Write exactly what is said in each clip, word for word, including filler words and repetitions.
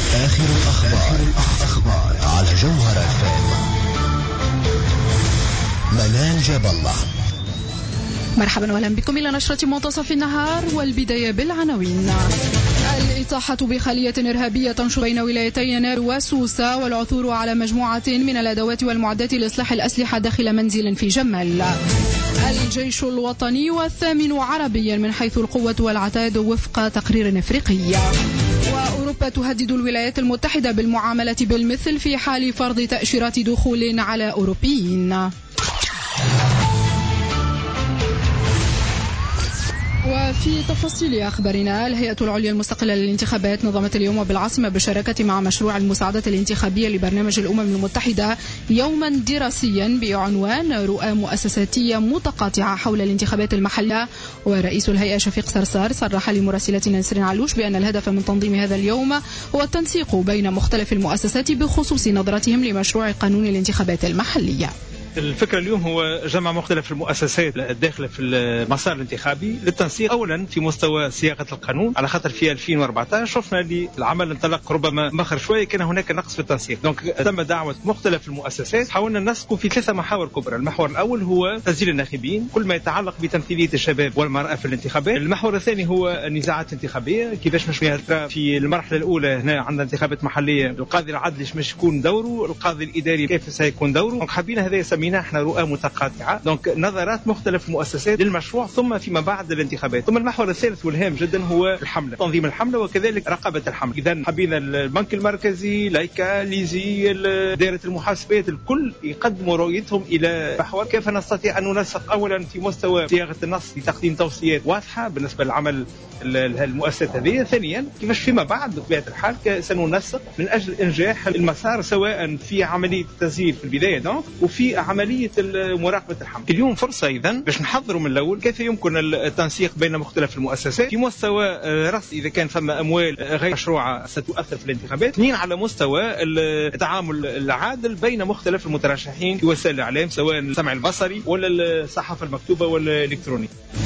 آخر الأخبار, الأخبار على جوهرة فام. منال جاب الله. مرحبا وأهلا بكم إلى نشرة منتصف النهار، والبداية بالعناوين. الإطاحة بخلية إرهابية تنشر بين ولايتي نابل وسوسة، والعثور على مجموعة من الأدوات والمعدات لإصلاح الأسلحة داخل منزل في جمال. الجيش الوطني والثامن عربيا من حيث القوة والعتاد وفق تقرير أفريقي. وأوروبا تهدد الولايات المتحدة بالمعاملة بالمثل في حال فرض تأشيرات دخول على أوروبيين. وفي تفاصيل أخبارنا، الهيئة العليا المستقلة للانتخابات نظمت اليوم بالعاصمة بالشراكة مع مشروع المساعدة الانتخابية لبرنامج الأمم المتحدة يوما دراسيا بعنوان رؤى مؤسساتية متقاطعة حول الانتخابات المحلية. ورئيس الهيئة شفيق صرصار صرح لمراسلتنا نسرين علوش بأن الهدف من تنظيم هذا اليوم هو التنسيق بين مختلف المؤسسات بخصوص نظرتهم لمشروع قانون الانتخابات المحلية. الفكرة اليوم هو جمع مختلف المؤسسات الداخلة في المسار الانتخابي للتنسيق أولا في مستوى صياغة القانون، على خاطر في ألفين وأربعة عشر شفنا اللي العمل انطلق ربما مخر شوية، كان هناك نقص في التنسيق. دونك تم دعوة مختلف المؤسسات، حاولنا ننسقوا في ثلاثة محاور كبرى. المحور الأول هو تسجيل الناخبين، كل ما يتعلق بتمثيلية الشباب والمرأة في الانتخابات. المحور الثاني هو النزاعات الانتخابية، كيفاش مش ترى في المرحلة الأولى هنا عندنا انتخابات محلية، القاضي العدلي مش يكون دوره، القاضي الإداري كيف سيكون دوره. دونك حبينا هذا يسمينا احنا رؤى متقاطعة، دونك نظرات مختلف المؤسسات للمشروع ثم فيما بعد الانتخابات. ثم المحور الثالث والهام جدا هو الحملة، تنظيم الحملة وكذلك رقابة الحملة. إذا حبينا البنك المركزي، لايكا، ليزي، دائرة المحاسبات، الكل يقدموا رؤيتهم إلى محور كيف نستطيع أن ننسق أولا في مستوى صياغة النص لتقديم توصيات واضحة بالنسبة للعمل المؤسسات هذه. ثانيا كيفاش فيما بعد بطبيعة الحال سننسق من أجل إنجاح المسار، سواء في عملية التسجيل في البداية دونك وفي عملية مراقبة الحمل. اليوم فرصة إذا باش نحضروا من الأول كيف يمكن التنسيق بين مختلف المؤسسات في مستوى رصد إذا كان ثم أموال غير مشروعة ستؤثر في الانتخابات، اثنين على مستوى التعامل العادل بين مختلف المترشحين في وسائل الإعلام، سواء السمع البصري ولا الصحافة المكتوبة ولا الإلكترونية.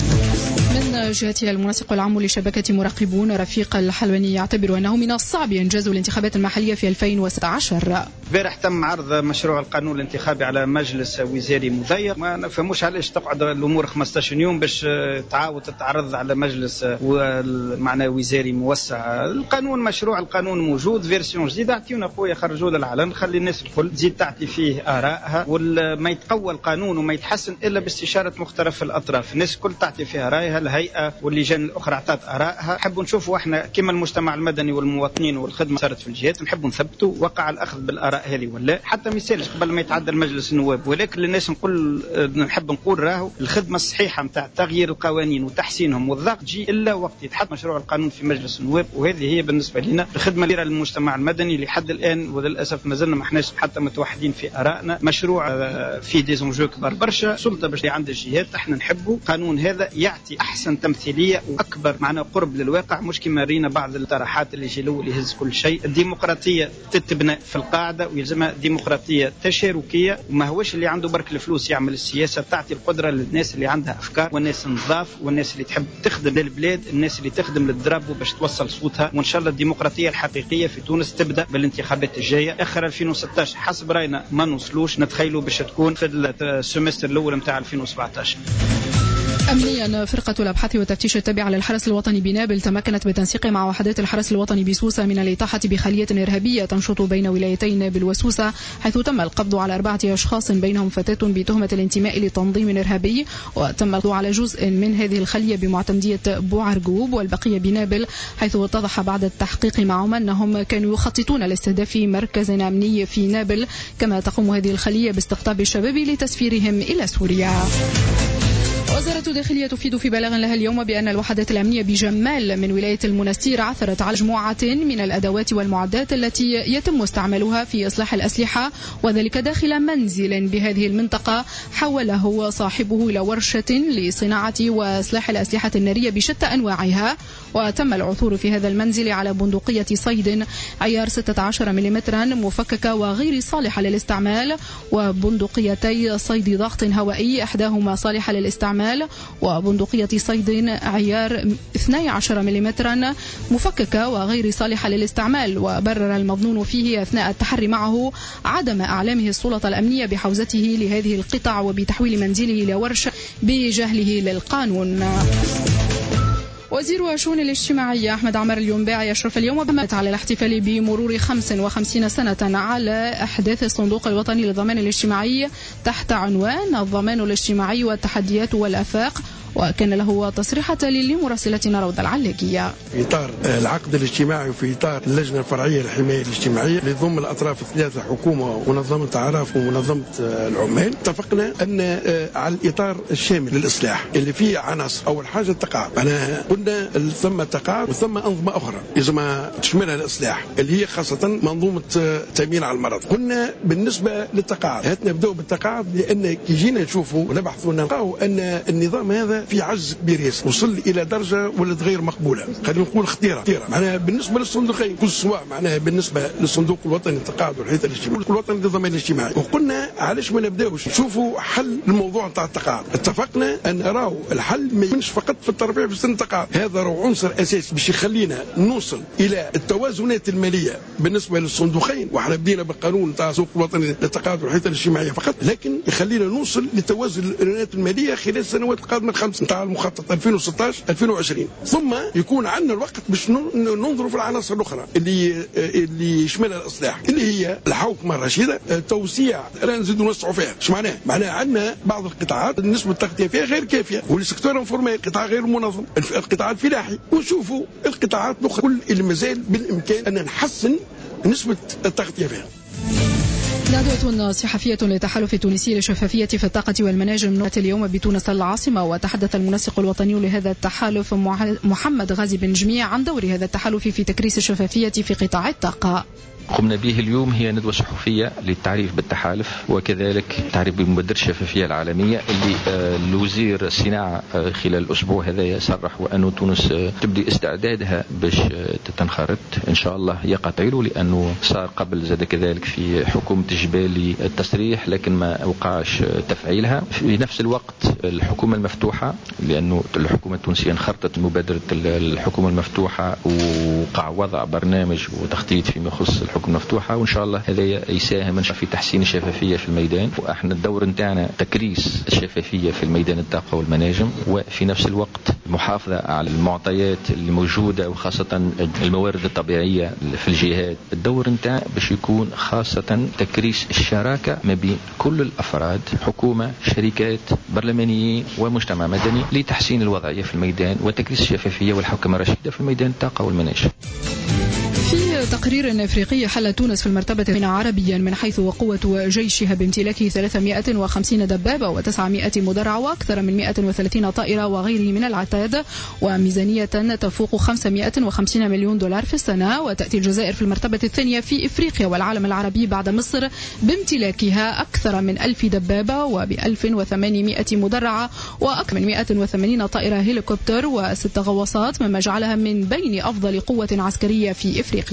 من جهته المنسق العام لشبكة مراقبون رفيق الحلواني يعتبر أنه من الصعب إنجاز الانتخابات المحلية في ألفين وستة عشر. امبارح تم عرض مشروع القانون الانتخابي على مجلس وزاري مضيق، ما نفهموش علاش تقعد الأمور خمسة عشر يوم باش تعاود تتعرض على مجلس معنى وزاري موسع. القانون مشروع القانون موجود، فيرسيون جديدة، اعطيونا خويا خرجوه للعلن، خلي الناس الكل تزيد تعطي فيه آرائها، وما يتقوى القانون وما يتحسن إلا باستشارة مختلف الأطراف، الناس الكل تعطي فيها رأيها، الهيئة واللجان الأخرى اعطت آرائها. نحب نشوفوا احنا كما المجتمع المدني والمواطنين والخدمة صارت في الجهات، نحب نثبتوا وقع الأخذ بالآراء هذه ولا حتى ما يسالش قبل ما يتعدى المجلس النواب. ولكن للناس نقول نحب نقول راهو الخدمة الصحيحة نتاع تغيير القوانين وتحسينهم والضغط تجي إلا وقت يتحط مشروع القانون في مجلس النواب، وهذه هي بالنسبة لنا الخدمة اللي للمجتمع المدني لحد الآن، وللأسف ما زلنا ما احناش حتى متوحدين في آرائنا. مشروع فيه ديزونجو كبار برشا، سلطة باش عند الجهات، احنا نحبوا قانون هذا يعطي أحسن تمثيلية وأكبر معنا قرب للواقع، مش كما رينا بعض الطرحات اللي يجي اللي يهز كل شيء. الديمقراطية تتبنى في القاعدة ويلزمها ديمقراطية تشاركية، وما هوش اللي عنده برك الفلوس يعمل السياسة، تعطي القدرة للناس اللي عندها أفكار والناس النظاف والناس اللي تحب تخدم للبلاد، الناس اللي تخدم للضرب باش توصل صوتها. وإن شاء الله الديمقراطية الحقيقية في تونس تبدأ بالانتخابات الجاية. آخر ألفين وستة عشر حسب رأينا ما نوصلوش، نتخيلوا باش تكون في السمستر الأول متاع ألفين وسبعة عشر. أمنيا، فرقة الأبحاث والتفتيش التابعة للحرس الوطني بنابل تمكنت بالتنسيق مع وحدات الحرس الوطني بسوسة من الإطاحة بخلية إرهابية تنشط بين ولايتي نابل وسوسة، حيث تم القبض على أربعة أشخاص بينهم فتاة بتهمة الانتماء لتنظيم إرهابي، وتم القبض على جزء من هذه الخلية بمعتمدية بوعرقوب والبقية بنابل، حيث اتضح بعد التحقيق معهم أنهم كانوا يخططون لاستهداف مركز أمني في نابل، كما تقوم هذه الخلية باستقطاب الشباب لتسفيرهم إلى سوريا. وزارة الداخلية تفيد في بلاغ لها اليوم بأن الوحدات الأمنية بجمال من ولاية المنستير عثرت على مجموعة من الأدوات والمعدات التي يتم استعمالها في إصلاح الأسلحة، وذلك داخل منزل بهذه المنطقة حوله صاحبه إلى ورشة لصناعة وإصلاح الأسلحة النارية بشتى أنواعها. وتم العثور في هذا المنزل على بندقية صيد عيار ستة عشر ملم مفككة وغير صالحة للاستعمال، وبندقيتي صيد ضغط هوائي إحداهما صالحة للاستعمال الاستعمال، وبندقية صيد عيار اثني عشر ملم مفككة وغير صالحة للاستعمال. وبرر المظنون فيه أثناء التحري معه عدم أعلامه السلطة الأمنية بحوزته لهذه القطع وبتحويل منزله إلى ورش بجهله للقانون. وزير الشؤون الاجتماعية أحمد عمار الينباعي يشرف اليوم بمت على الاحتفال بمرور خمس وخمسين سنة على أحداث الصندوق الوطني للضمان الاجتماعي تحت عنوان الضمان الاجتماعي والتحديات والآفاق، وكان له تصريحات لمراسلتنا روضة العلاقية. في إطار العقد الاجتماعي وفي إطار اللجنة الفرعية للحماية الاجتماعية لضم الأطراف الثلاثة حكومة ومنظمة أعراف ومنظمة العمال، اتفقنا أن على الإطار الشامل للإصلاح اللي فيه عناصر. أول حاجة التقاعد، أنا قلنا ثم تقاعد وثم أنظمة أخرى لازم تشملها الإصلاح اللي هي خاصة منظومة التأمين على المرض. قلنا بالنسبة للتقاعد هات نبدأ بالتقاعد، لأن كي جينا نشوفوا ونبحثوا نلقاو أن النظام هذا في عجز كبير وصل الى درجه ولات غير مقبوله، خلينا نقول خطيره خطيره. معناها بالنسبه للصندوقين كل سواء معناها بالنسبه للصندوق الوطني للتقاعد والحمايه الاجتماعيه والوطني للضمان الاجتماعي، وقلنا علاش ما نبداوش نشوفوا حل للموضوع نتاع التقاعد. اتفقنا ان راهو الحل ما يكونش فقط في الترفيه في سن التقاعد، هذا راهو عنصر اساسي باش يخلينا نوصل الى التوازنات الماليه بالنسبه للصندوقين. وحنا بدينا بالقانون نتاع الصندوق الوطني للتقاعد والحمايه الاجتماعيه فقط، لكن يخلينا نوصل لتوازنات الماليه خلال السنوات القادمه الخمس نتاع المخطط ألفين وستة عشر ألفين وعشرين. ثم يكون عندنا الوقت باش ننظروا في العناصر الاخرى اللي اللي يشملها الاصلاح، اللي هي الحوكمه الرشيده، توسيع رانا نزيدوا نوسعوا فيها. ايش معناه؟ معناه عندنا بعض القطاعات نسبه التغطيه فيها غير كافيه، والسيكتور انفورمال قطاع غير منظم، القطاع الفلاحي، ونشوفوا القطاعات الاخرى كل اللي مازال بالامكان ان نحسن نسبه التغطيه فيها. ندوة صحفية للتحالف التونسي للشفافية في الطاقة والمناجم نقلت اليوم بتونس العاصمة، وتحدث المنسق الوطني لهذا التحالف محمد غازي بن جميع عن دور هذا التحالف في تكريس الشفافية في قطاع الطاقة. قمنا به اليوم هي ندوة صحفية للتعريف بالتحالف وكذلك تعريف بمبادرة الشفافية العالمية اللي الوزير الصناعة خلال الأسبوع هذا صرح وأنه تونس تبدي استعدادها باش تنخرط إن شاء الله يقع له، لأنه صار قبل زاد كذلك في حكومة الجبالي التصريح لكن ما وقعش تفعيلها. في نفس الوقت الحكومة المفتوحة، لأنه الحكومة التونسية انخرطت مبادرة الحكومة المفتوحة وقع وضع برنامج وتخطيط فيما يخص الحكومة مفتوحة، وإن شاء الله هذا يساهم في تحسين الشفافية في الميدان. وإحنا الدور نتاعنا تكريس الشفافية في الميدان الطاقة والمناجم، وفي نفس الوقت المحافظة على المعطيات اللي موجودة وخاصة الموارد الطبيعية في الجهات. الدور نتاعنا باش يكون خاصة تكريس الشراكة ما بين كل الأفراد، حكومة، شركات، برلمانيين ومجتمع مدني، لتحسين الوضعية في الميدان وتكريس الشفافية والحوكمة الرشيدة في الميدان الطاقة والمناجم. في تقرير افريقي حلت تونس في المرتبة عربيا من حيث قوة جيشها بامتلاك ثلاثمائة وخمسين دبابة وتسعمائة مدرعة واكثر من مائة وثلاثين طائرة وغيره من العتاد، وميزانية تفوق خمسمائة وخمسين مليون دولار في السنة. وتأتي الجزائر في المرتبة الثانية في افريقيا والعالم العربي بعد مصر بامتلاكها اكثر من ألف دبابة وبألف وثمانمائة مدرعة واكثر من مائة وثمانين طائرة هليكوبتر وست غواصات، مما جعلها من بين افضل قوة عسكرية في افريقيا.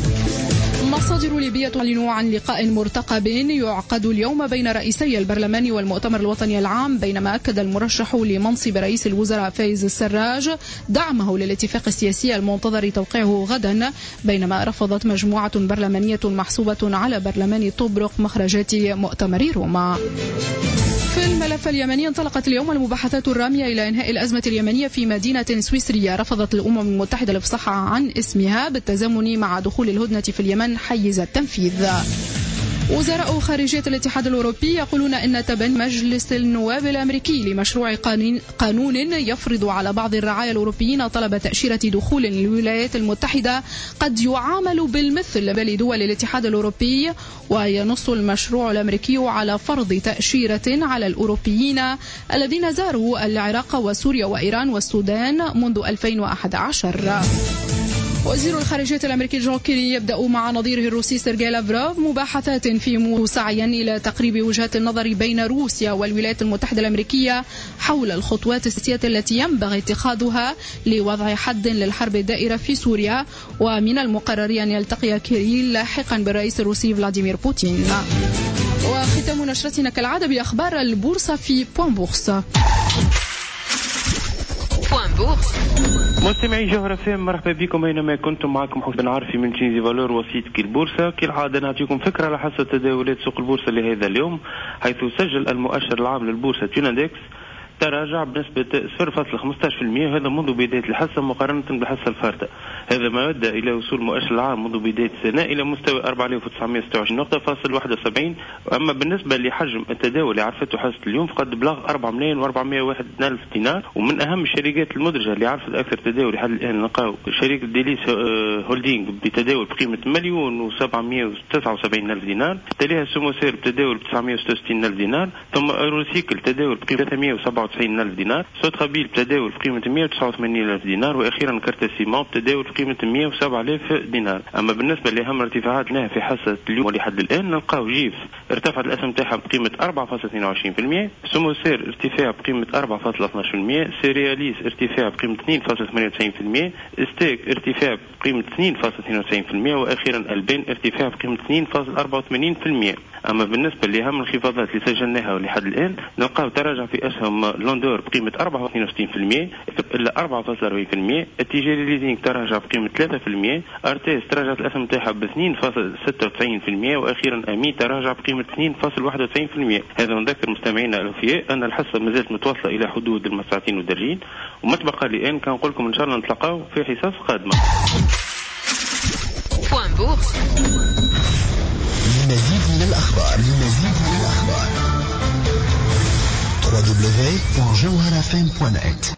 مصادر ليبية تعلن عن لقاء مرتقب يعقد اليوم بين رئيسي البرلمان والمؤتمر الوطني العام، بينما أكد المرشح لمنصب رئيس الوزراء فايز السراج دعمه للاتفاق السياسي المنتظر توقيعه غدا، بينما رفضت مجموعة برلمانية محسوبة على برلمان طبرق مخرجات مؤتمر روما. في الملف اليمني انطلقت اليوم المباحثات الرامية إلى إنهاء الأزمة اليمنية في مدينة سويسرية رفضت الأمم المتحدة الإفصاح عن اسمها بالتزامن مع دخول الهدنة في اليمن حيز التنفيذ. وزراء خارجية الاتحاد الأوروبي يقولون أن تبني مجلس النواب الأمريكي لمشروع قانون يفرض على بعض الرعايا الأوروبيين طلب تأشيرة دخول للولايات المتحدة قد يعامل بالمثل لدول الاتحاد الأوروبي. وينص المشروع الأمريكي على فرض تأشيرة على الأوروبيين الذين زاروا العراق وسوريا وإيران والسودان منذ ألفين وأحد عشر. وزير الخارجية الأمريكي جون كيري يبدأ مع نظيره الروسي سيرجي لافروف مباحثات في سعيا إلى تقريب وجهات النظر بين روسيا والولايات المتحدة الأمريكية حول الخطوات السياسية التي ينبغي اتخاذها لوضع حد للحرب الدائرة في سوريا. ومن المقرر أن يلتقي كيري لاحقا بالرئيس الروسي فلاديمير بوتين. وختام نشرتنا كالعادة بأخبار البورصة في بوان بورصة. مستمعي جوهرة فهم، مرحبا بكم اينما كنتم. معكم حسن عارفي من تشينزي فالور وسيط كي البورصة. كالعادة نعطيكم فكرة على حسب تداولات سوق البورصة لهذا اليوم، حيث سجل المؤشر العام للبورصة تيونادكس تراجع بنسبة صفر فاصلة خمسة عشر بالمئة، هذا منذ بداية الحصة مقارنة بالحصة الفارطة. هذا ما أدى إلى وصول مؤشر العام منذ بداية السنة إلى مستوى أربعة آلاف وتسعمائة وستة وعشرين نقطة فاصل واحد وسبعين. أما بالنسبة لحجم التداول اللي عرفته حصة اليوم فقد بلغ أربعة ملايين وأربعمائة وواحد ألف دينار. ومن أهم الشركات المدرجة اللي عرفت أكثر تداول لحد الآن نلقاو شركة ديليس هولدينغ بتداول بقيمة مليون وسبعمائة وتسعة وسبعين ألف دينار، تليها سوموسير بتداول بتسعمائة وستة وستين ألف دينار، ثم أوروسيكل تداول بقيمة ثلاثمائة وسبعة وتسعين ألف دينار، صوت خبيل بتداول بقيمة مائة وتسعة وثمانين ألف دينار، وأخيرا كارتاسيمون بتداول بقيمة مائة وسبعة آلاف دينار. أما بالنسبة لأهم ارتفاعات لها في حصة اليوم ولحد الآن نلقاو جيف ارتفعت الأسهم تاعها بقيمة أربعة فاصلة اثنين وعشرين بالمئة، سوموسير ارتفاع بقيمة أربعة فاصلة اثني عشر بالمئة، سيرياليس ارتفاع بقيمة اثنين فاصلة ثمانية وتسعين بالمئة، ستيك ارتفاع بقيمة اثنين فاصلة اثنين وتسعين بالمئة، وأخيرا البين ارتفاع بقيمة اثنين فاصلة أربعة وثمانين بالمئة. أما بالنسبة لأهم الانخفاضات اللي سجلناها ولحد الآن نلقاو تراجع في أسهم لوندور بقيمة أربعة فاصلة اثنين وستين بالمئة إلا أربعة فاصلة أربعين بالمئة، التجاري ليزينغ تراجع بقيمة ثلاثة بالمئة، ارتيس تراجعت الأسهم تاعها ب اثنين فاصلة ستة وتسعين بالمئة، وأخيرا أمي تراجع بقيمة اثنين فاصلة واحد وتسعين بالمئة. هذا نذكر مستمعينا الأوفياء أن الحصة ما زالت متواصلة إلى حدود المساعتين والدرجين، وما تبقى لي الآن كان نقول لكم إن شاء الله نتلاقاو في حصص قادمة. لمزيد من الأخبار لمزيد من الأخبار دبليو دبليو دبليو دوت جوهرة إف إم دوت نت.